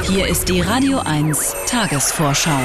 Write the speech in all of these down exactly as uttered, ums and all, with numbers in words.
Hier ist die Radio eins Tagesvorschau.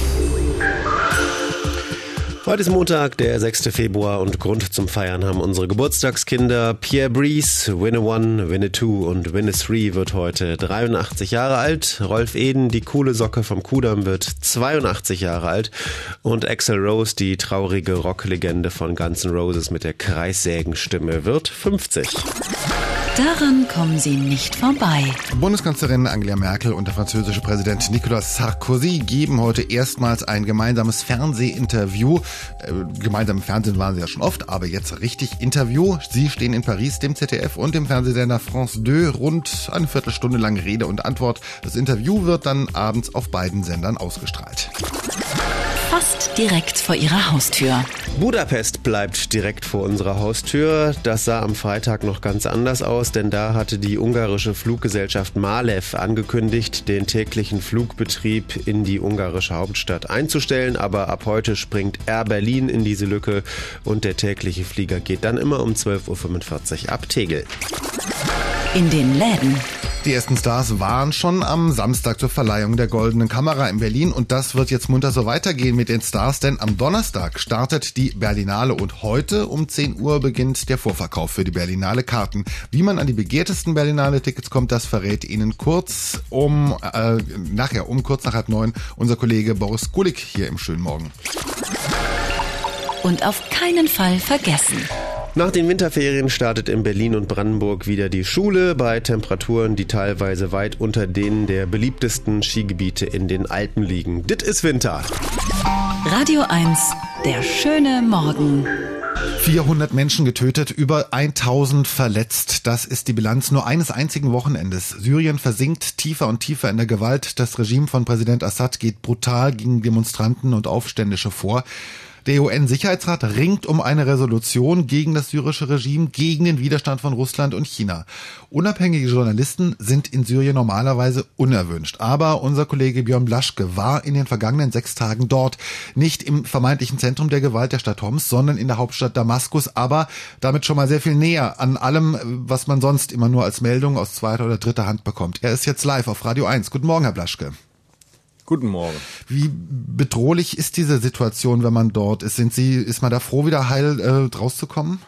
Heute ist Montag, der sechster Februar, und Grund zum Feiern haben unsere Geburtstagskinder. Pierre Brice, Winne One, Winne Two und Winne Three wird heute dreiundachtzig Jahre alt. Rolf Eden, die coole Socke vom Kudamm, wird zweiundachtzig Jahre alt. Und Axl Rose, die traurige Rocklegende von Guns N' Roses mit der Kreissägenstimme, wird fünfzig. Daran kommen Sie nicht vorbei. Bundeskanzlerin Angela Merkel und der französische Präsident Nicolas Sarkozy geben heute erstmals ein gemeinsames Fernsehinterview. Äh, gemeinsam im Fernsehen waren sie ja schon oft, aber jetzt richtig Interview. Sie stehen in Paris, dem Z D F und dem Fernsehsender France zwei, rund eine Viertelstunde lang Rede und Antwort. Das Interview wird dann abends auf beiden Sendern ausgestrahlt. Fast direkt vor Ihrer Haustür. Budapest bleibt direkt vor unserer Haustür. Das sah am Freitag noch ganz anders aus, denn da hatte die ungarische Fluggesellschaft Malev angekündigt, den täglichen Flugbetrieb in die ungarische Hauptstadt einzustellen. Aber ab heute springt Air Berlin in diese Lücke und der tägliche Flieger geht dann immer um zwölf Uhr fünfundvierzig ab Tegel. In den Läden. Die ersten Stars waren schon am Samstag zur Verleihung der Goldenen Kamera in Berlin und das wird jetzt munter so weitergehen mit den Stars, denn am Donnerstag startet die Berlinale und heute um zehn Uhr beginnt der Vorverkauf für die Berlinale Karten. Wie man an die begehrtesten Berlinale Tickets kommt, das verrät Ihnen kurz um, äh, nachher um kurz nach halb neun unser Kollege Boris Kulik hier im Schönen Morgen. Und auf keinen Fall vergessen. Nach den Winterferien startet in Berlin und Brandenburg wieder die Schule bei Temperaturen, die teilweise weit unter denen der beliebtesten Skigebiete in den Alpen liegen. Dit ist Winter. Radio eins, der schöne Morgen. vierhundert Menschen getötet, über tausend verletzt. Das ist die Bilanz nur eines einzigen Wochenendes. Syrien versinkt tiefer und tiefer in der Gewalt. Das Regime von Präsident Assad geht brutal gegen Demonstranten und Aufständische vor. Der U N-Sicherheitsrat ringt um eine Resolution gegen das syrische Regime, gegen den Widerstand von Russland und China. Unabhängige Journalisten sind in Syrien normalerweise unerwünscht. Aber unser Kollege Björn Blaschke war in den vergangenen sechs Tagen dort. Nicht im vermeintlichen Zentrum der Gewalt der Stadt Homs, sondern in der Hauptstadt Damaskus. Aber damit schon mal sehr viel näher an allem, was man sonst immer nur als Meldung aus zweiter oder dritter Hand bekommt. Er ist jetzt live auf Radio eins. Guten Morgen, Herr Blaschke. Guten Morgen. Wie bedrohlich ist diese Situation, wenn man dort ist? Sind Sie, ist man da froh, wieder heil äh, rauszukommen?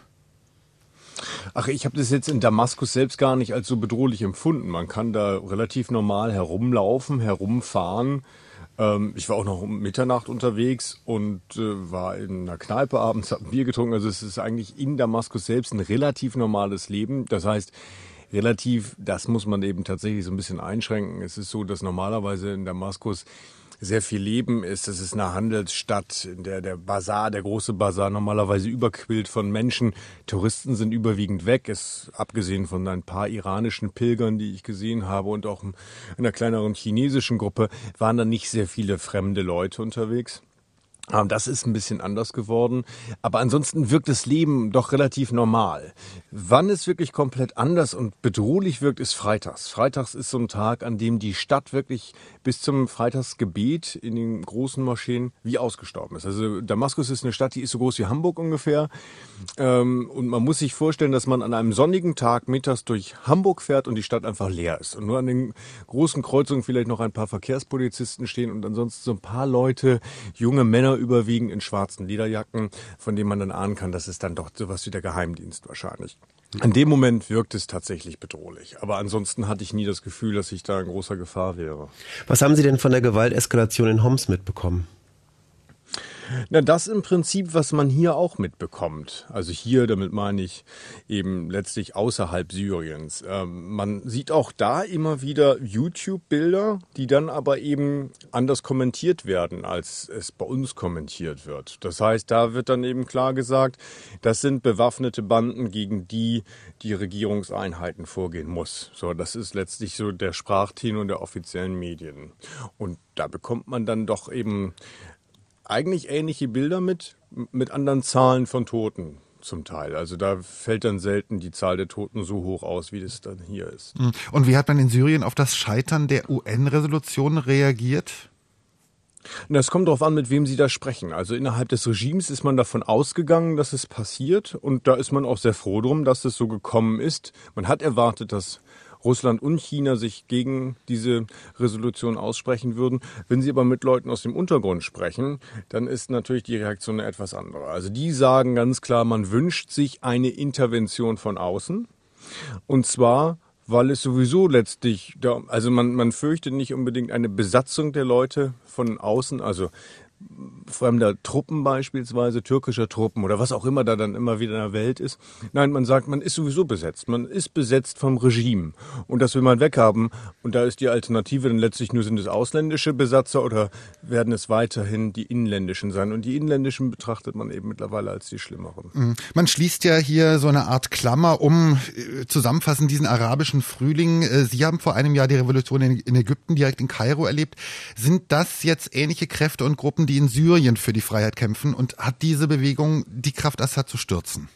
Ach, ich habe das jetzt in Damaskus selbst gar nicht als so bedrohlich empfunden. Man kann da relativ normal herumlaufen, herumfahren. Ähm, ich war auch noch um Mitternacht unterwegs und äh, war in einer Kneipe abends, habe ein Bier getrunken. Also es ist eigentlich in Damaskus selbst ein relativ normales Leben. Das heißt, relativ, das muss man eben tatsächlich so ein bisschen einschränken. Es ist so, dass normalerweise in Damaskus sehr viel Leben ist. Es ist eine Handelsstadt, in der der Bazar, der große Bazar normalerweise überquillt von Menschen. Touristen sind überwiegend weg, es, abgesehen von ein paar iranischen Pilgern, die ich gesehen habe, und auch einer kleineren chinesischen Gruppe, waren da nicht sehr viele fremde Leute unterwegs. Das ist ein bisschen anders geworden, aber ansonsten wirkt das Leben doch relativ normal. Wann es wirklich komplett anders und bedrohlich wirkt, ist freitags. Freitags ist so ein Tag, an dem die Stadt wirklich bis zum Freitagsgebet in den großen Moscheen wie ausgestorben ist. Also Damaskus ist eine Stadt, die ist so groß wie Hamburg ungefähr. Und man muss sich vorstellen, dass man an einem sonnigen Tag mittags durch Hamburg fährt und die Stadt einfach leer ist. Und nur an den großen Kreuzungen vielleicht noch ein paar Verkehrspolizisten stehen und ansonsten so ein paar Leute, junge Männer, überwiegend in schwarzen Lederjacken, von denen man dann ahnen kann, das ist dann doch sowas wie der Geheimdienst wahrscheinlich. In dem Moment wirkt es tatsächlich bedrohlich. Aber ansonsten hatte ich nie das Gefühl, dass ich da in großer Gefahr wäre. Was haben Sie denn von der Gewalteskalation in Homs mitbekommen? Na, das im Prinzip, was man hier auch mitbekommt. Also hier, damit meine ich eben letztlich außerhalb Syriens. Ähm, man sieht auch da immer wieder YouTube-Bilder, die dann aber eben anders kommentiert werden, als es bei uns kommentiert wird. Das heißt, da wird dann eben klar gesagt, das sind bewaffnete Banden, gegen die die Regierungseinheiten vorgehen muss. So, das ist letztlich so der Sprachtenor der offiziellen Medien. Und da bekommt man dann doch eben eigentlich ähnliche Bilder mit, mit anderen Zahlen von Toten zum Teil. Also da fällt dann selten die Zahl der Toten so hoch aus, wie das dann hier ist. Und wie hat man in Syrien auf das Scheitern der U N-Resolution reagiert? Es kommt darauf an, mit wem Sie da sprechen. Also innerhalb des Regimes ist man davon ausgegangen, dass es passiert. Und da ist man auch sehr froh drum, dass es so gekommen ist. Man hat erwartet, dass Russland und China sich gegen diese Resolution aussprechen würden. Wenn Sie aber mit Leuten aus dem Untergrund sprechen, dann ist natürlich die Reaktion eine etwas andere. Also die sagen ganz klar, man wünscht sich eine Intervention von außen. Und zwar, weil es sowieso letztlich, da, also man, man fürchtet nicht unbedingt eine Besatzung der Leute von außen, also fremder Truppen beispielsweise, türkischer Truppen oder was auch immer da dann immer wieder in der Welt ist. Nein, man sagt, man ist sowieso besetzt. Man ist besetzt vom Regime. Und das will man weghaben. Und da ist die Alternative dann letztlich nur, sind es ausländische Besatzer oder werden es weiterhin die inländischen sein? Und die inländischen betrachtet man eben mittlerweile als die schlimmeren. Man schließt ja hier so eine Art Klammer um, äh, zusammenfassend diesen arabischen Frühling. Äh, Sie haben vor einem Jahr die Revolution in, in Ägypten direkt in Kairo erlebt. Sind das jetzt ähnliche Kräfte und Gruppen, die in Syrien für die Freiheit kämpfen, und hat diese Bewegung die Kraft, Assad zu stürzen?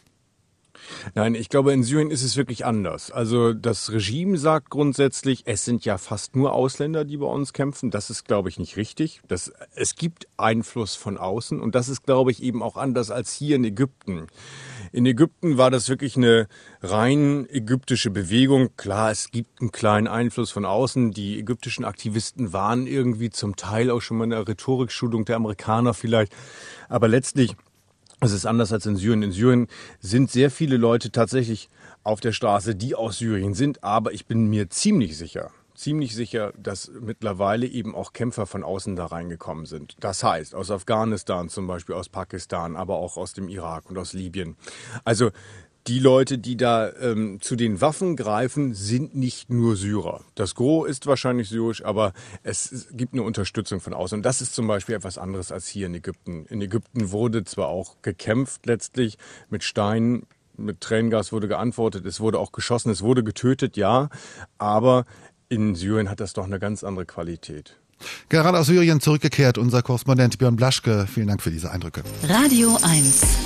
Nein, ich glaube, in Syrien ist es wirklich anders. Also das Regime sagt grundsätzlich, es sind ja fast nur Ausländer, die bei uns kämpfen. Das ist, glaube ich, nicht richtig. Das, es gibt Einfluss von außen und das ist, glaube ich, eben auch anders als hier in Ägypten. In Ägypten war das wirklich eine rein ägyptische Bewegung. Klar, es gibt einen kleinen Einfluss von außen. Die ägyptischen Aktivisten waren irgendwie zum Teil auch schon mal in der Rhetorikschulung der Amerikaner vielleicht. Aber letztlich, es ist anders als in Syrien. In Syrien sind sehr viele Leute tatsächlich auf der Straße, die aus Syrien sind. Aber ich bin mir ziemlich sicher, ziemlich sicher, dass mittlerweile eben auch Kämpfer von außen da reingekommen sind. Das heißt, aus Afghanistan zum Beispiel, aus Pakistan, aber auch aus dem Irak und aus Libyen. Also die Leute, die da ähm, zu den Waffen greifen, sind nicht nur Syrer. Das Gros ist wahrscheinlich syrisch, aber es gibt eine Unterstützung von außen. Und das ist zum Beispiel etwas anderes als hier in Ägypten. In Ägypten wurde zwar auch gekämpft letztlich mit Steinen, mit Tränengas wurde geantwortet, es wurde auch geschossen, es wurde getötet, ja, aber in Syrien hat das doch eine ganz andere Qualität. Gerade aus Syrien zurückgekehrt, unser Korrespondent Björn Blaschke. Vielen Dank für diese Eindrücke. Radio eins.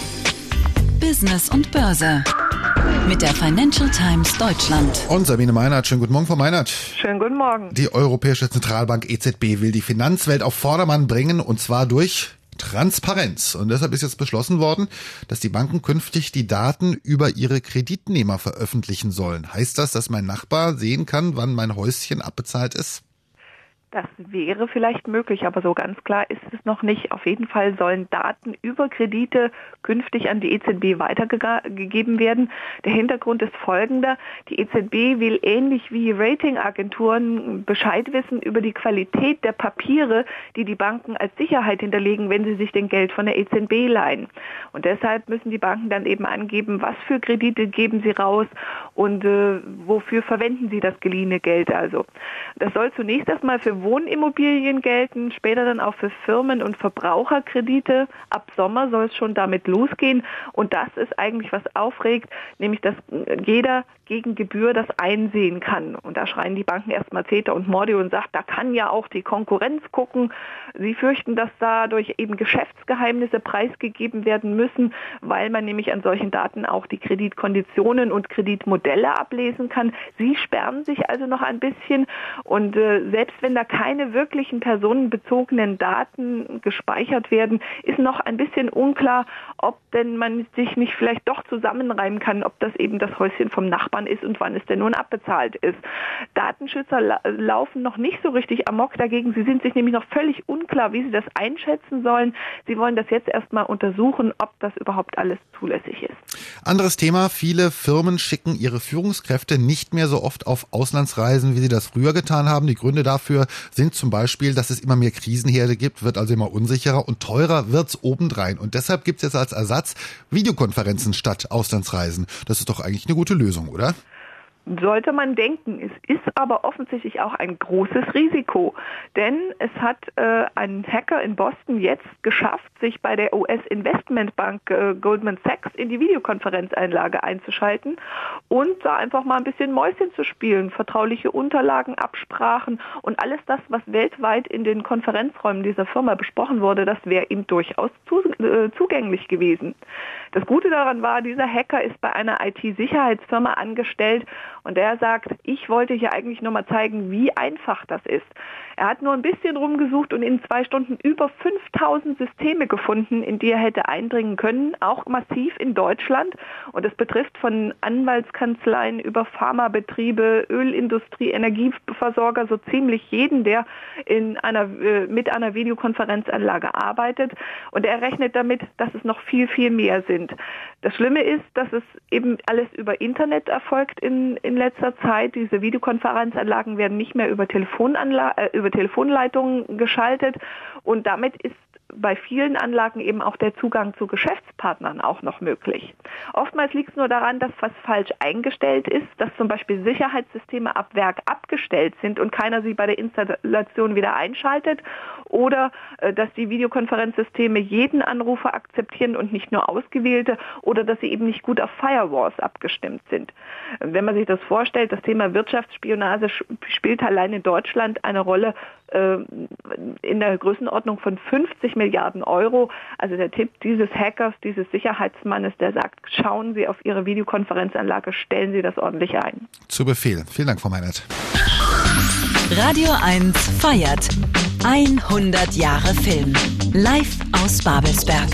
Business und Börse. Mit der Financial Times Deutschland. Und Sabine Meinert. Schönen guten Morgen, Frau Meinert. Schönen guten Morgen. Die Europäische Zentralbank E Z B will die Finanzwelt auf Vordermann bringen, und zwar durch Transparenz. Und deshalb ist jetzt beschlossen worden, dass die Banken künftig die Daten über ihre Kreditnehmer veröffentlichen sollen. Heißt das, dass mein Nachbar sehen kann, wann mein Häuschen abbezahlt ist? Das wäre vielleicht möglich, aber so ganz klar ist es noch nicht. Auf jeden Fall sollen Daten über Kredite künftig an die E Z B weitergegeben werden. Der Hintergrund ist folgender. Die E Z B will ähnlich wie Ratingagenturen Bescheid wissen über die Qualität der Papiere, die die Banken als Sicherheit hinterlegen, wenn sie sich den Geld von der E Z B leihen. Und deshalb müssen die Banken dann eben angeben, was für Kredite geben sie raus und äh, wofür verwenden sie das geliehene Geld also. Das soll zunächst erstmal für Wohnimmobilien gelten, später dann auch für Firmen- und Verbraucherkredite. Ab Sommer soll es schon damit losgehen. Und das ist eigentlich, was aufregt, nämlich, dass jeder gegen Gebühr das einsehen kann. Und da schreien die Banken erstmal Zeter und Morde und sagt, da kann ja auch die Konkurrenz gucken. Sie fürchten, dass dadurch eben Geschäftsgeheimnisse preisgegeben werden müssen, weil man nämlich an solchen Daten auch die Kreditkonditionen und Kreditmodelle ablesen kann. Sie sperren sich also noch ein bisschen. Und äh, selbst wenn da keine wirklichen personenbezogenen Daten gespeichert werden, ist noch ein bisschen unklar, ob denn man sich nicht vielleicht doch zusammenreimen kann, ob das eben das Häuschen vom Nachbarn ist und wann es denn nun abbezahlt ist. Datenschützer la- laufen noch nicht so richtig amok dagegen. Sie sind sich nämlich noch völlig unklar, wie sie das einschätzen sollen. Sie wollen das jetzt erstmal untersuchen, ob das überhaupt alles zulässig ist. Anderes Thema. Viele Firmen schicken ihre Führungskräfte nicht mehr so oft auf Auslandsreisen, wie sie das früher getan haben. Die Gründe dafür sind zum Beispiel, dass es immer mehr Krisenherde gibt, wird also immer unsicherer und teurer wird's obendrein. Und deshalb gibt's jetzt als Ersatz Videokonferenzen statt Auslandsreisen. Das ist doch eigentlich eine gute Lösung, oder? Sollte man denken. Es ist aber offensichtlich auch ein großes Risiko, denn es hat äh, ein Hacker in Boston jetzt geschafft, sich bei der U S-Investmentbank äh, Goldman Sachs in die Videokonferenzeinlage einzuschalten und da einfach mal ein bisschen Mäuschen zu spielen, vertrauliche Unterlagen, Absprachen und alles das, was weltweit in den Konferenzräumen dieser Firma besprochen wurde, das wäre ihm durchaus zu, äh, zugänglich gewesen. Das Gute daran war, dieser Hacker ist bei einer I T-Sicherheitsfirma angestellt Und der sagt, ich wollte hier eigentlich nur mal zeigen, wie einfach das ist. Er hat nur ein bisschen rumgesucht und in zwei Stunden über fünftausend Systeme gefunden, in die er hätte eindringen können, auch massiv in Deutschland. Und es betrifft von Anwaltskanzleien über Pharmabetriebe, Ölindustrie, Energieversorger, so ziemlich jeden, der in einer, äh, mit einer Videokonferenzanlage arbeitet. Und er rechnet damit, dass es noch viel, viel mehr sind. Das Schlimme ist, dass es eben alles über Internet erfolgt in, in letzter Zeit. Diese Videokonferenzanlagen werden nicht mehr über Telefonanla- äh, über Telefonleitungen geschaltet und damit ist bei vielen Anlagen eben auch der Zugang zu Geschäftspartnern auch noch möglich. Oftmals liegt es nur daran, dass was falsch eingestellt ist, dass zum Beispiel Sicherheitssysteme ab Werk abgestellt sind und keiner sie bei der Installation wieder einschaltet oder äh, dass die Videokonferenzsysteme jeden Anrufer akzeptieren und nicht nur ausgewählte oder dass sie eben nicht gut auf Firewalls abgestimmt sind. Wenn man sich das vorstellt, das Thema Wirtschaftsspionage spielt allein in Deutschland eine Rolle äh, in der Größenordnung von fünfzig Milliarden Euro. Also der Tipp dieses Hackers, dieses Sicherheitsmannes, der sagt, schauen Sie auf Ihre Videokonferenzanlage, stellen Sie das ordentlich ein. Zu Befehl. Vielen Dank, Frau Meinert. Radio eins feiert hundert Jahre Film. Live aus Babelsberg.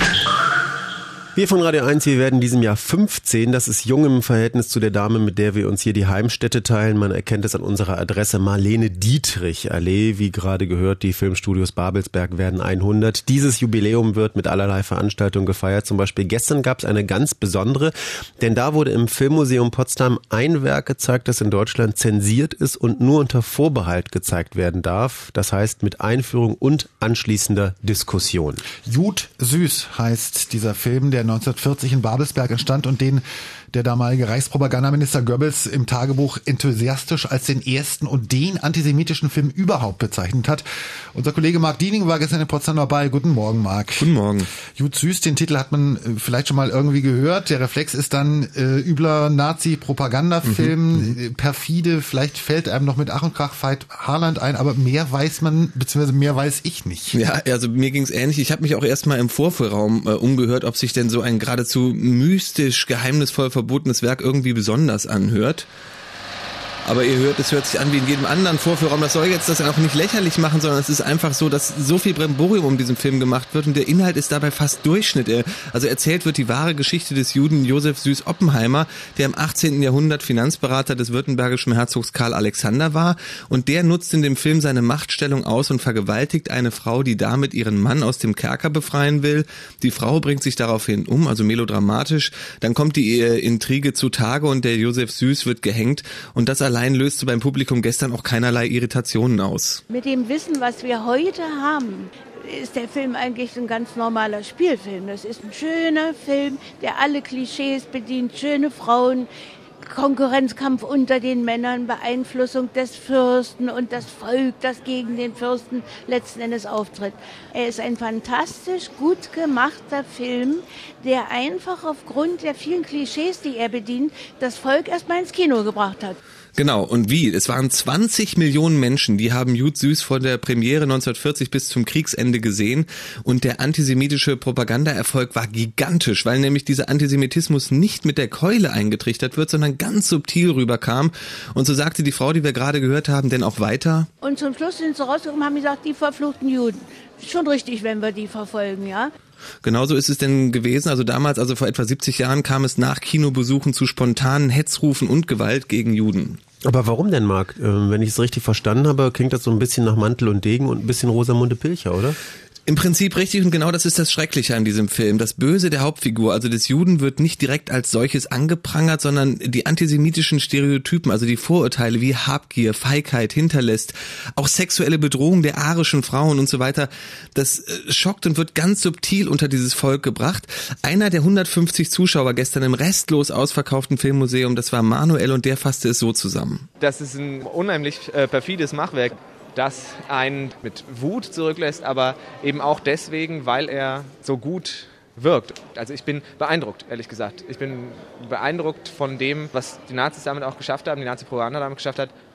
Wir von Radio eins, wir werden diesem Jahr fünfzehn. Das ist jung im Verhältnis zu der Dame, mit der wir uns hier die Heimstätte teilen. Man erkennt es an unserer Adresse Marlene Dietrich Allee. Wie gerade gehört, die Filmstudios Babelsberg werden hundert. Dieses Jubiläum wird mit allerlei Veranstaltungen gefeiert. Zum Beispiel gestern gab es eine ganz besondere, denn da wurde im Filmmuseum Potsdam ein Werk gezeigt, das in Deutschland zensiert ist und nur unter Vorbehalt gezeigt werden darf. Das heißt mit Einführung und anschließender Diskussion. Jud süß heißt dieser Film, der neunzehnhundertvierzig in Babelsberg entstand und den der damalige Reichspropagandaminister Goebbels im Tagebuch enthusiastisch als den ersten und den antisemitischen Film überhaupt bezeichnet hat. Unser Kollege Marc Diening war gestern in Potsdam dabei. Guten Morgen, Marc. Guten Morgen. Jud süß, den Titel hat man vielleicht schon mal irgendwie gehört. Der Reflex ist dann äh, übler Nazi-Propagandafilm, mhm. perfide, vielleicht fällt einem noch mit Ach und Krach Veit Harland ein, aber mehr weiß man, beziehungsweise mehr weiß ich nicht. Ja, also mir ging's ähnlich. Ich habe mich auch erstmal im Vorführraum äh, umgehört, ob sich denn so ein geradezu mystisch, geheimnisvoll verbotenes Werk irgendwie besonders anhört. Aber ihr hört, es hört sich an wie in jedem anderen Vorführraum. Das soll jetzt das auch nicht lächerlich machen, sondern es ist einfach so, dass so viel Bremborium um diesen Film gemacht wird und der Inhalt ist dabei fast Durchschnitt. Also erzählt wird die wahre Geschichte des Juden Josef Süß Oppenheimer, der im achtzehnten Jahrhundert Finanzberater des württembergischen Herzogs Karl Alexander war und der nutzt in dem Film seine Machtstellung aus und vergewaltigt eine Frau, die damit ihren Mann aus dem Kerker befreien will. Die Frau bringt sich daraufhin um, also melodramatisch. Dann kommt die Intrige zutage und der Josef Süß wird gehängt und das allein löste beim Publikum gestern auch keinerlei Irritationen aus. Mit dem Wissen, was wir heute haben, ist der Film eigentlich ein ganz normaler Spielfilm. Das ist ein schöner Film, der alle Klischees bedient, schöne Frauen, Konkurrenzkampf unter den Männern, Beeinflussung des Fürsten und das Volk, das gegen den Fürsten letzten Endes auftritt. Er ist ein fantastisch gut gemachter Film, der einfach aufgrund der vielen Klischees, die er bedient, das Volk erstmal ins Kino gebracht hat. Genau, und wie? Es waren zwanzig Millionen Menschen, die haben Jud süß von der Premiere neunzehnhundertvierzig bis zum Kriegsende gesehen und der antisemitische Propagandaerfolg war gigantisch, weil nämlich dieser Antisemitismus nicht mit der Keule eingetrichtert wird, sondern ganz subtil rüberkam und so sagte die Frau, die wir gerade gehört haben, denn auch weiter. Und zum Schluss sind sie rausgekommen und haben gesagt, die verfluchten Juden. Schon richtig, wenn wir die verfolgen, ja. Genauso ist es denn gewesen, also damals, also vor etwa siebzig Jahren kam es nach Kinobesuchen zu spontanen Hetzrufen und Gewalt gegen Juden. Aber warum denn, Marc? Wenn ich es richtig verstanden habe, klingt das so ein bisschen nach Mantel und Degen und ein bisschen Rosamunde Pilcher, oder? Im Prinzip richtig und genau das ist das Schreckliche an diesem Film. Das Böse der Hauptfigur, also des Juden, wird nicht direkt als solches angeprangert, sondern die antisemitischen Stereotypen, also die Vorurteile wie Habgier, Feigheit, Hinterlist, auch sexuelle Bedrohung der arischen Frauen und so weiter, das schockt und wird ganz subtil unter dieses Volk gebracht. Einer der hundertfünfzig Zuschauer gestern im restlos ausverkauften Filmmuseum, das war Manuel und der fasste es so zusammen. Das ist ein unheimlich äh, perfides Machwerk, das einen mit Wut zurücklässt, aber eben auch deswegen, weil er so gut wirkt. Also ich bin beeindruckt, ehrlich gesagt. Ich bin beeindruckt von dem, was die Nazis damit auch geschafft haben, die Nazi-Propaganda damit geschafft hat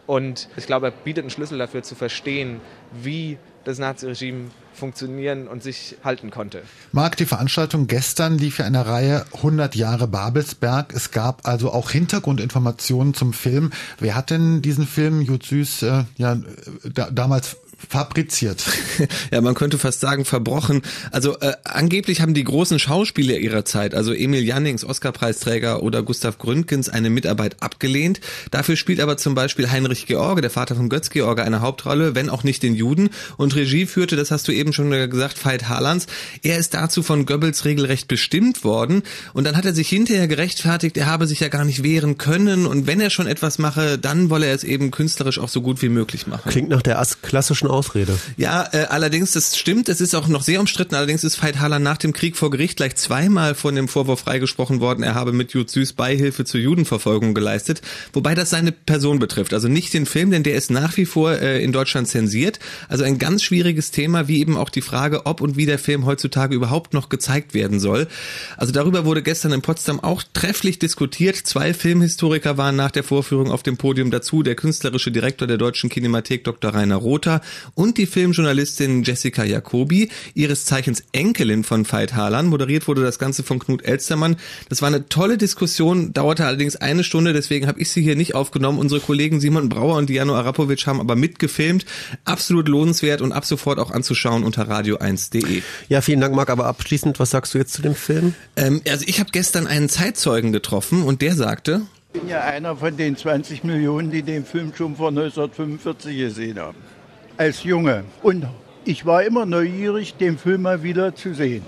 Und ich glaube, er bietet einen Schlüssel dafür zu verstehen, wie das Naziregime funktionieren und sich halten konnte. Marc, die Veranstaltung gestern lief ja in der Reihe hundert Jahre Babelsberg. Es gab also auch Hintergrundinformationen zum Film. Wer hat denn diesen Film, Jud Süß, äh, ja, da, damals fabriziert? Ja, man könnte fast sagen verbrochen. Also äh, angeblich haben die großen Schauspieler ihrer Zeit, also Emil Jannings, Oscar-Preisträger, oder Gustav Gründgens, eine Mitarbeit abgelehnt. Dafür spielt aber zum Beispiel Heinrich George, der Vater von Götz George, eine Hauptrolle, wenn auch nicht den Juden. Und Regie führte, das hast du eben schon gesagt, Veit Harlans. Er ist dazu von Goebbels regelrecht bestimmt worden. Und dann hat er sich hinterher gerechtfertigt, er habe sich ja gar nicht wehren können. Und wenn er schon etwas mache, dann wolle er es eben künstlerisch auch so gut wie möglich machen. Klingt nach der klassischen Ausrede. Ja, äh, allerdings, das stimmt, es ist auch noch sehr umstritten, allerdings ist Veit Harlan nach dem Krieg vor Gericht gleich zweimal von dem Vorwurf freigesprochen worden, er habe mit Jud Süß Beihilfe zur Judenverfolgung geleistet, wobei das seine Person betrifft, also nicht den Film, denn der ist nach wie vor äh, in Deutschland zensiert, also ein ganz schwieriges Thema, wie eben auch die Frage, ob und wie der Film heutzutage überhaupt noch gezeigt werden soll. Also darüber wurde gestern in Potsdam auch trefflich diskutiert, zwei Filmhistoriker waren nach der Vorführung auf dem Podium dazu, der künstlerische Direktor der Deutschen Kinemathek Doktor Rainer Rother und die Filmjournalistin Jessica Jacobi, ihres Zeichens Enkelin von Veit Harlan. Moderiert wurde das Ganze von Knut Elstermann. Das war eine tolle Diskussion, dauerte allerdings eine Stunde, deswegen habe ich sie hier nicht aufgenommen. Unsere Kollegen Simon Brauer und Diano Arapovic haben aber mitgefilmt. Absolut lohnenswert und ab sofort auch anzuschauen unter radio eins punkt de. Ja, vielen Dank, Marc. Aber abschließend, was sagst du jetzt zu dem Film? Ähm, also ich habe gestern einen Zeitzeugen getroffen und der sagte... Ich bin ja einer von den zwanzig Millionen, die den Film schon vor neunzehnhundertfünfundvierzig gesehen haben. Als Junge. Und ich war immer neugierig, den Film mal wieder zu sehen.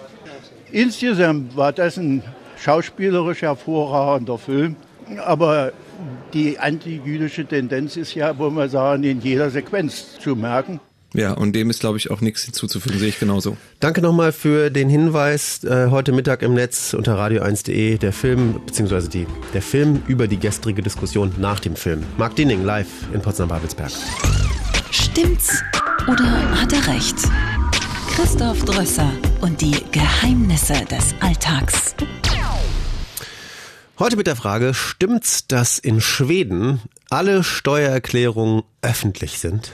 Insgesamt war das ein schauspielerisch hervorragender Film. Aber die antijüdische Tendenz ist ja, wollen wir sagen, in jeder Sequenz zu merken. Ja, und dem ist, glaube ich, auch nichts hinzuzufügen, sehe ich genauso. Danke nochmal für den Hinweis. Äh, heute Mittag im Netz unter radio eins punkt de der Film, beziehungsweise die, der Film über die gestrige Diskussion nach dem Film. Marc Diening live in Potsdam-Babelsberg. Stimmt's oder hat er recht? Christoph Drösser und die Geheimnisse des Alltags. Heute mit der Frage, stimmt's, dass in Schweden alle Steuererklärungen öffentlich sind?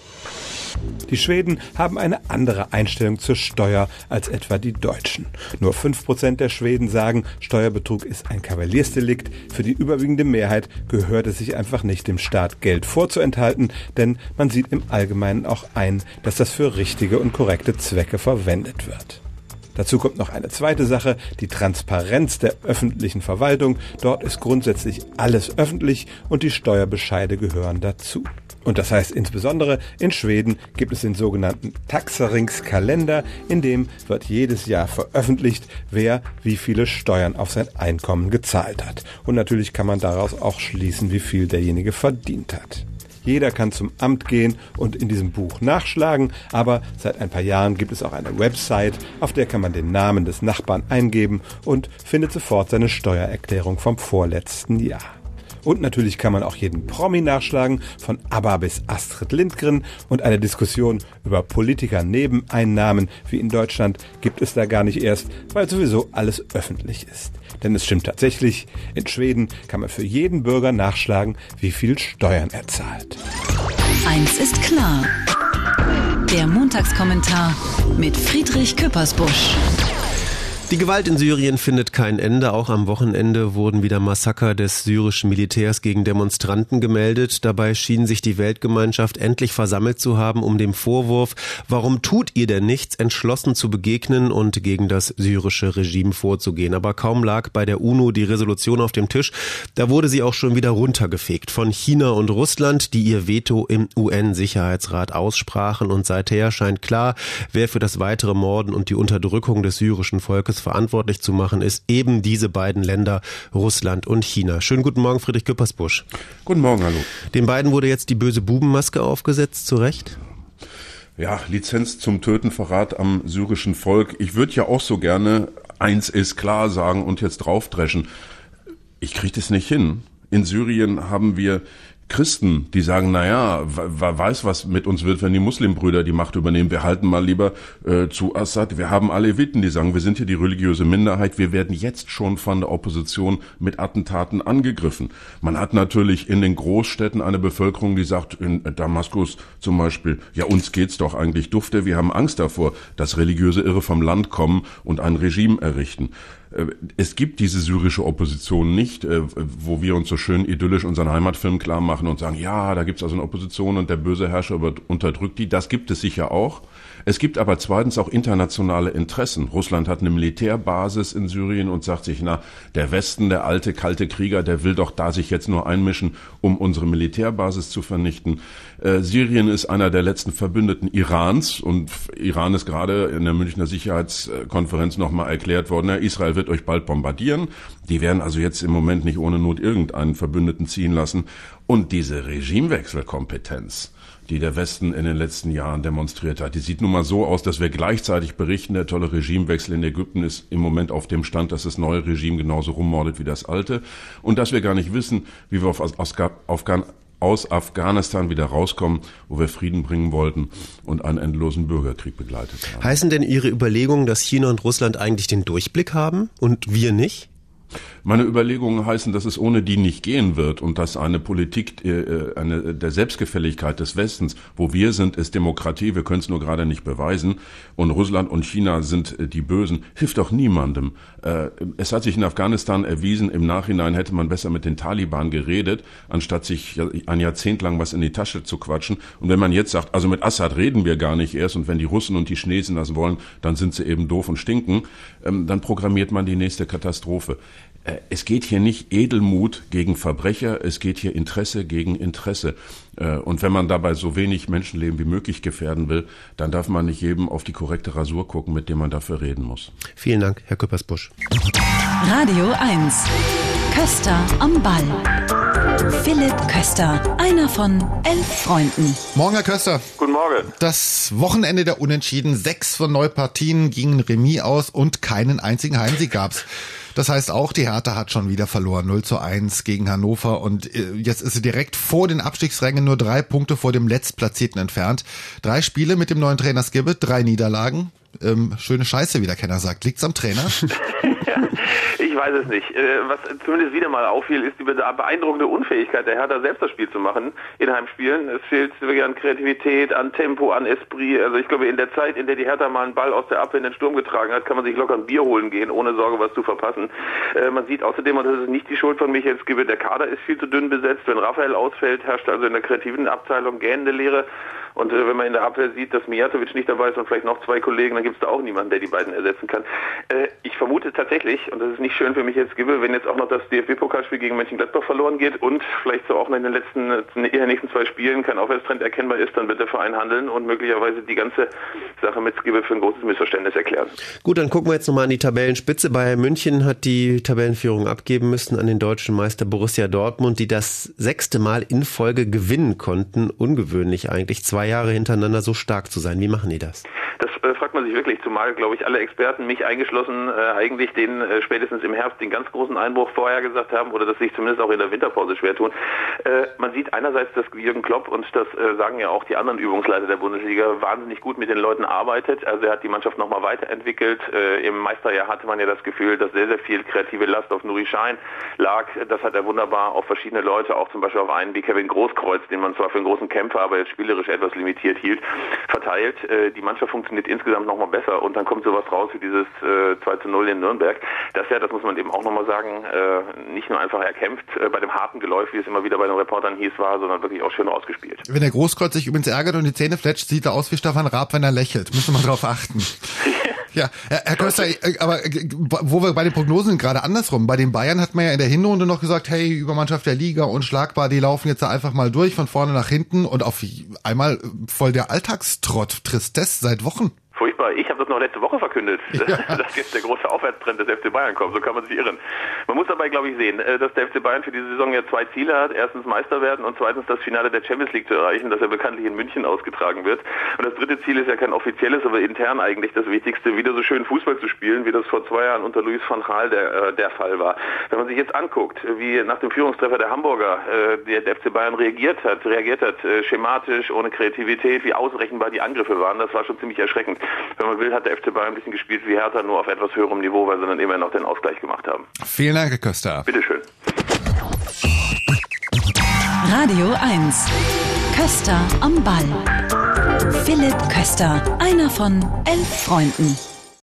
Die Schweden haben eine andere Einstellung zur Steuer als etwa die Deutschen. Nur fünf Prozent der Schweden sagen, Steuerbetrug ist ein Kavaliersdelikt. Für die überwiegende Mehrheit gehört es sich einfach nicht, dem Staat Geld vorzuenthalten, denn man sieht im Allgemeinen auch ein, dass das für richtige und korrekte Zwecke verwendet wird. Dazu kommt noch eine zweite Sache, die Transparenz der öffentlichen Verwaltung. Dort ist grundsätzlich alles öffentlich und die Steuerbescheide gehören dazu. Und das heißt insbesondere, in Schweden gibt es den sogenannten Taxeringskalender, in dem wird jedes Jahr veröffentlicht, wer wie viele Steuern auf sein Einkommen gezahlt hat. Und natürlich kann man daraus auch schließen, wie viel derjenige verdient hat. Jeder kann zum Amt gehen und in diesem Buch nachschlagen, aber seit ein paar Jahren gibt es auch eine Website, auf der kann man den Namen des Nachbarn eingeben und findet sofort seine Steuererklärung vom vorletzten Jahr. Und natürlich kann man auch jeden Promi nachschlagen, von ABBA bis Astrid Lindgren. Und eine Diskussion über Politiker-Nebeneinnahmen wie in Deutschland gibt es da gar nicht erst, weil sowieso alles öffentlich ist. Denn es stimmt tatsächlich, in Schweden kann man für jeden Bürger nachschlagen, wie viel Steuern er zahlt. Eins ist klar. Der Montagskommentar mit Friedrich Küppersbusch. Die Gewalt in Syrien findet kein Ende. Auch am Wochenende wurden wieder Massaker des syrischen Militärs gegen Demonstranten gemeldet. Dabei schien sich die Weltgemeinschaft endlich versammelt zu haben, um dem Vorwurf, warum tut ihr denn nichts, entschlossen zu begegnen und gegen das syrische Regime vorzugehen. Aber kaum lag bei der UNO die Resolution auf dem Tisch, da wurde sie auch schon wieder runtergefegt von China und Russland, die ihr Veto im U N-Sicherheitsrat aussprachen. Und seither scheint klar, wer für das weitere Morden und die Unterdrückung des syrischen Volkes verantwortlich zu machen ist, eben diese beiden Länder, Russland und China. Schönen guten Morgen, Friedrich Küppersbusch. Guten Morgen, hallo. Den beiden wurde jetzt die böse Bubenmaske aufgesetzt, zu Recht? Ja, Lizenz zum Töten, Verrat am syrischen Volk. Ich würde ja auch so gerne eins ist klar sagen und jetzt draufdreschen. Ich kriege das nicht hin. In Syrien haben wir Christen, die sagen, naja, wer weiß, was mit uns wird, wenn die Muslimbrüder die Macht übernehmen. Wir halten mal lieber äh, zu Assad. Wir haben Aleviten, die sagen, wir sind hier die religiöse Minderheit. Wir werden jetzt schon von der Opposition mit Attentaten angegriffen. Man hat natürlich in den Großstädten eine Bevölkerung, die sagt, in Damaskus zum Beispiel, ja, uns geht's doch eigentlich dufte. Wir haben Angst davor, dass religiöse Irre vom Land kommen und ein Regime errichten. Es gibt diese syrische Opposition nicht, wo wir uns so schön idyllisch unseren Heimatfilm klar machen und sagen, ja, da gibt's also eine Opposition und der böse Herrscher unterdrückt die. Das gibt es sicher auch. Es gibt aber zweitens auch internationale Interessen. Russland hat eine Militärbasis in Syrien und sagt sich, na, der Westen, der alte, kalte Krieger, der will doch da sich jetzt nur einmischen, um unsere Militärbasis zu vernichten. Äh, Syrien ist einer der letzten Verbündeten Irans und Iran ist gerade in der Münchner Sicherheitskonferenz nochmal erklärt worden, na, Israel wird euch bald bombardieren. Die werden also jetzt im Moment nicht ohne Not irgendeinen Verbündeten ziehen lassen. Und diese Regimewechselkompetenz, die der Westen in den letzten Jahren demonstriert hat. Die sieht nun mal so aus, dass wir gleichzeitig berichten, der tolle Regimewechsel in Ägypten ist im Moment auf dem Stand, dass das neue Regime genauso rummordet wie das alte und dass wir gar nicht wissen, wie wir auf, aus, Afghan, aus Afghanistan wieder rauskommen, wo wir Frieden bringen wollten und einen endlosen Bürgerkrieg begleitet haben. Heißen denn Ihre Überlegungen, dass China und Russland eigentlich den Durchblick haben und wir nicht? Meine Überlegungen heißen, dass es ohne die nicht gehen wird und dass eine Politik äh, eine, der Selbstgefälligkeit des Westens, wo wir sind, ist Demokratie, wir können es nur gerade nicht beweisen und Russland und China sind äh, die Bösen, hilft doch niemandem. Äh, es hat sich in Afghanistan erwiesen, im Nachhinein hätte man besser mit den Taliban geredet, anstatt sich ein Jahrzehnt lang was in die Tasche zu quatschen. Und wenn man jetzt sagt, also mit Assad reden wir gar nicht erst und wenn die Russen und die Chinesen das wollen, dann sind sie eben doof und stinken, ähm, dann programmiert man die nächste Katastrophe. Es geht hier nicht Edelmut gegen Verbrecher, es geht hier Interesse gegen Interesse. Und wenn man dabei so wenig Menschenleben wie möglich gefährden will, dann darf man nicht jedem auf die korrekte Rasur gucken, mit dem man dafür reden muss. Vielen Dank, Herr Küppersbusch. Radio eins. Köster am Ball. Philipp Köster, einer von elf Freunden. Morgen, Herr Köster. Guten Morgen. Das Wochenende der Unentschieden, sechs von neun Partien gingen Remis aus und keinen einzigen Heimsieg gab's. Das heißt auch, die Hertha hat schon wieder verloren, null zu eins gegen Hannover und jetzt ist sie direkt vor den Abstiegsrängen, nur drei Punkte vor dem Letztplatzierten entfernt. Drei Spiele mit dem neuen Trainer Skibbe, drei Niederlagen. Ähm, schöne Scheiße, wie der Kenner sagt. Liegt's am Trainer? Ich weiß es nicht. Was zumindest wieder mal auffiel, ist die beeindruckende Unfähigkeit der Hertha, selbst das Spiel zu machen in Heimspielen. Es fehlt wirklich an Kreativität, an Tempo, an Esprit. Also ich glaube, in der Zeit, in der die Hertha mal einen Ball aus der Abwehr in den Sturm getragen hat, kann man sich locker ein Bier holen gehen, ohne Sorge, was zu verpassen. Man sieht außerdem, und das ist nicht die Schuld von Michael Skibbe, der Kader ist viel zu dünn besetzt. Wenn Raphael ausfällt, herrscht also in der kreativen Abteilung gähnende Leere. Und äh, wenn man in der Abwehr sieht, dass Mijatovic nicht dabei ist und vielleicht noch zwei Kollegen, dann gibt es da auch niemanden, der die beiden ersetzen kann. Äh, ich vermute tatsächlich, und das ist nicht schön für mich jetzt Skibbe, wenn jetzt auch noch das D F B-Pokalspiel gegen Mönchengladbach verloren geht und vielleicht so auch noch in den letzten, in den nächsten zwei Spielen kein Aufwärtstrend erkennbar ist, dann wird der Verein handeln und möglicherweise die ganze Sache mit Skibbe für ein großes Missverständnis erklären. Gut, dann gucken wir jetzt nochmal an die Tabellenspitze. Bayern München hat die Tabellenführung abgeben müssen an den deutschen Meister Borussia Dortmund, die das sechste Mal in Folge gewinnen konnten. Ungewöhnlich eigentlich, zwei Jahre hintereinander so stark zu sein. Wie machen die das? Das äh, fragt man sich wirklich, zumal, glaube ich, alle Experten, mich eingeschlossen, äh, eigentlich den äh, spätestens im Herbst den ganz großen Einbruch vorher gesagt haben oder das sich zumindest auch in der Winterpause schwer tun. Äh, man sieht einerseits, dass Jürgen Klopp, und das äh, sagen ja auch die anderen Übungsleiter der Bundesliga, wahnsinnig gut mit den Leuten arbeitet. Also er hat die Mannschaft nochmal weiterentwickelt. Äh, Im Meisterjahr hatte man ja das Gefühl, dass sehr, sehr viel kreative Last auf Nuri Sahin lag. Das hat er wunderbar auf verschiedene Leute, auch zum Beispiel auf einen wie Kevin Großkreuz, den man zwar für einen großen Kämpfer, aber jetzt spielerisch etwas limitiert hielt, verteilt. Äh, die Mannschaft funktioniert insgesamt nochmal besser und dann kommt sowas raus wie dieses äh, zwei zu null in Nürnberg. Das ja, das muss man eben auch nochmal sagen, äh, nicht nur einfach erkämpft äh, bei dem harten Geläuf, wie es immer wieder bei den Reportern hieß, war, sondern wirklich auch schön ausgespielt. Wenn der Großkreuz sich übrigens ärgert und die Zähne fletscht, sieht er aus wie Stefan Raab, wenn er lächelt. Müssen wir drauf achten. Ja, Herr Köster, aber wo wir bei den Prognosen sind, gerade andersrum. Bei den Bayern hat man ja in der Hinrunde noch gesagt, hey, Übermannschaft der Liga, unschlagbar, die laufen jetzt da einfach mal durch, von vorne nach hinten und auf einmal voll der Alltagstrott, Tristesse seit Wochen. Furchtbar. unfassbar. Ich habe das noch letzte Woche verkündet, ja. dass jetzt der große Aufwärtstrend des F C Bayern kommt. So kann man sich irren. Man muss dabei, glaube ich, sehen, dass der F C Bayern für diese Saison ja zwei Ziele hat. Erstens Meister werden und zweitens das Finale der Champions League zu erreichen, das ja bekanntlich in München ausgetragen wird. Und das dritte Ziel ist ja kein offizielles, aber intern eigentlich das Wichtigste, wieder so schön Fußball zu spielen, wie das vor zwei Jahren unter Louis van Gaal der, der Fall war. Wenn man sich jetzt anguckt, wie nach dem Führungstreffer der Hamburger der, der F C Bayern reagiert hat, reagiert hat, schematisch, ohne Kreativität, wie ausrechenbar die Angriffe waren, das war schon ziemlich erschreckend. Wenn man will, hat der F C Bayern ein bisschen gespielt wie Hertha, nur auf etwas höherem Niveau, weil sie dann immerhin noch den Ausgleich gemacht haben. Vielen Dank, Herr Köster. Bitteschön. Radio eins. Köster am Ball. Philipp Köster, einer von elf Freunden.